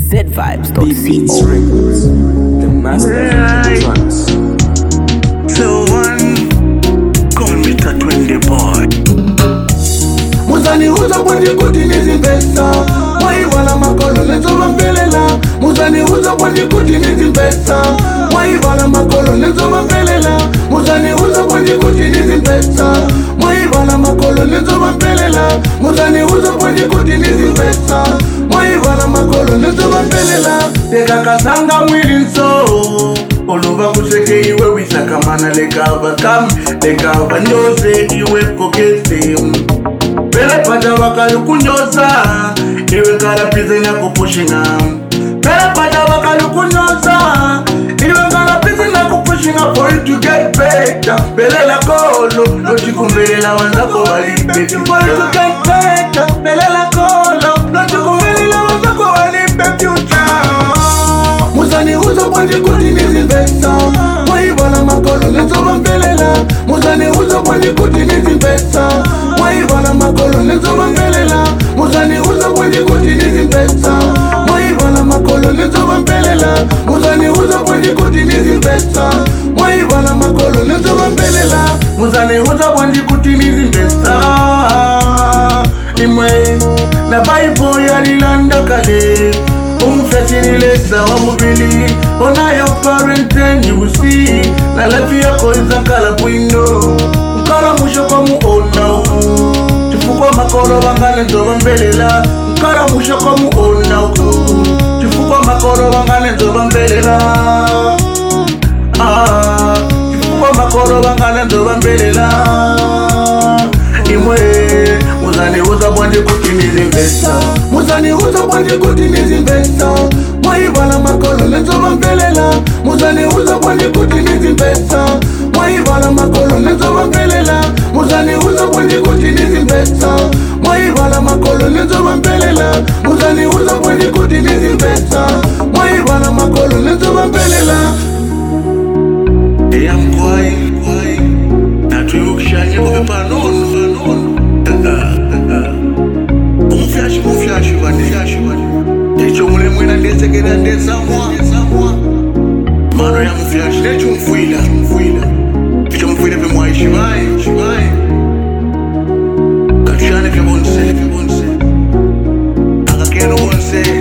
Beats zvibes.co. Records, the master tracks. So one, call me that when the boy. Muzani uza kwandi kuti nizimbesa Mwaivala makolo nenzoba mpelela Muzani uza kwandi kuti nizimbesa Mwaivala makolo nenzoba mpelela Muzani uza kwandi kuti nizimbesa Mwaivala makolo nenzoba mpelela Muzani uza kwandi kuti nizimbesa Mwaivala makolo nenzoba mpelela Deka kasanga mwili nso Oluva kuseke iwe wisakamana lekava kam Lekava nyose iwe kokese Pele pata wakalu kunyosa Iwe karapize na kupushinga Pele pata wakalu kunyosa Iwe karapize na kupushinga For you to get better Pele la kolo Nochikumbele la wanzako walipe For you to get better Pele la kolo Nochikumbele la wanzako walipe future Muzani uzo kwandi kuti nizimbesa Mwaivala makolo nenzoba mpelela Muzani uzo kwandi kuti nizimbesa Mwaivala makolo nenzoba mpelela Muzani uzo kwandi kuti nizimbesa Mwaivala makolo nenzoba mpelela Muzani uzo kwandi kuti nizimbesa Mwaivala makolo nenzoba mpelela Muzani uzo kwandi kuti nizimbesa Imwe na Bible yalilanda kale Umfetinilesa wa mubili Ona your parent and you will see Na life yako izakala bwindo Mkara musho kwa muona Chifukwa makoro wangane nzoba mbelela Mkara musho kwa muona Chifukwa makoro wangane nzoba mbelela Chifukwa makoro wangane nzoba mbelela Imwe Muzani uza bwandi kuti nizimbesa Muzani uza bwandi kuti nizimbesa Mwaivala makolo nenzoba mpelela Muzani uza bwandi kuti nizimbesa Mwaivala makolo nenzoba mpelela Muzani uza bwandi kuti nizimbesa Mwaivala makolo nenzoba mpelela Muzani uza bwandi kuti nizimbesa Mwaivala makolo nenzoba mpelela Eya mkwai Natuyukishanye kube panono Umfyashi wani Echo mule mwena ndesekera ndesamwa Mano ya mfyashi Echo mfuila Echo mfuila pe mwai shibai Katushane pe bonse Akakeno bonse